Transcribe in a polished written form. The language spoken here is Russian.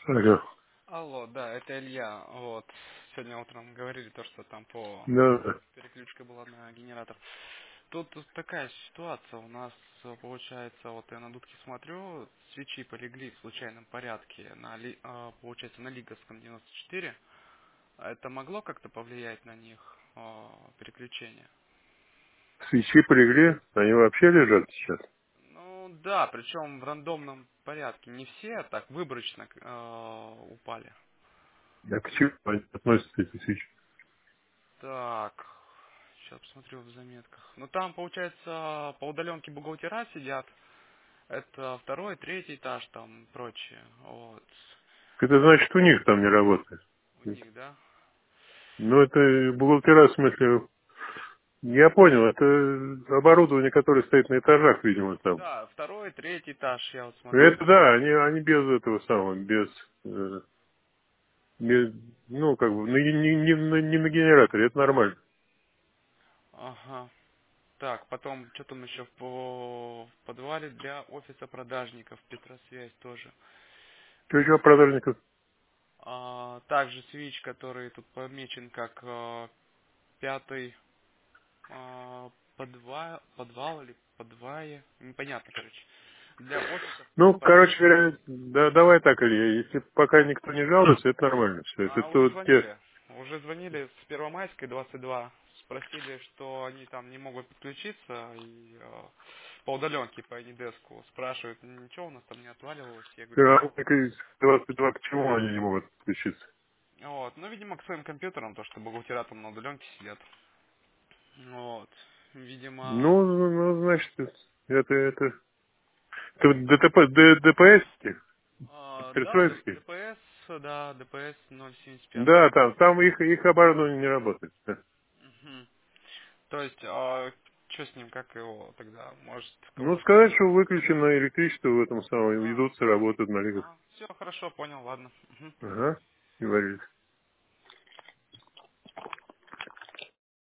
Алло. Алло, да, это Илья. Вот. Сегодня утром говорили то, что там по Да, да. переключка была на генератор. Тут такая ситуация у нас получается, вот я на дудке смотрю, свечи полегли в случайном порядке на получается на Лиговском 94. Это могло как-то повлиять на них переключение? Свечи полегли, они вообще лежат сейчас. Ну да, причем в рандомном порядке. Не все, а так выборочно упали. А к чему они относятся, эти свечи? Так, сейчас посмотрю в заметках. Ну там, получается, по удаленке бухгалтера сидят. Это второй, третий этаж, там прочее. Вот. Это значит, у них там не работает. У них, да? Ну, это бухгалтера, в смысле, я понял, это оборудование, которое стоит на этажах, видимо, там. Да, второй, третий этаж, я вот смотрю. Это да, они без этого самого, без, ну, как бы, не на генераторе, это нормально. Ага. Так, потом, что там еще в подвале для офиса продажников, Петросвязь тоже. Чего продажников? Также свич, который тут помечен как пятый подвал или подвае. Непонятно, короче. Для офисов Ну, короче продажников. говоря, да, давай так, Илья, если пока никто не жалуется, это нормально. Все. Это Уже то, те, звонили. Уже звонили с Первомайской 22. Спросили, что они там не могут подключиться и по удаленке, по Anydesk. Спрашивают, ничего у нас там не отваливалось. Я говорю, нет. 22, к чему они не могут подключиться? Вот. Ну, видимо, к своим компьютерам, то, что бухгалтера там на удаленке сидят. Вот. Видимо, Значит, это вот ДПС, да, Петроевский? ДПС, да, ДПС 075. Да, там их оборудование не работает. Да. Мгм. То есть, что с ним, как его тогда, может, Ну, кого-то сказать, спросить? что выключено электричество в этом самом, ведутся, Все, работают на лигах. все хорошо, понял, ладно. Мгм. Ага, говорили.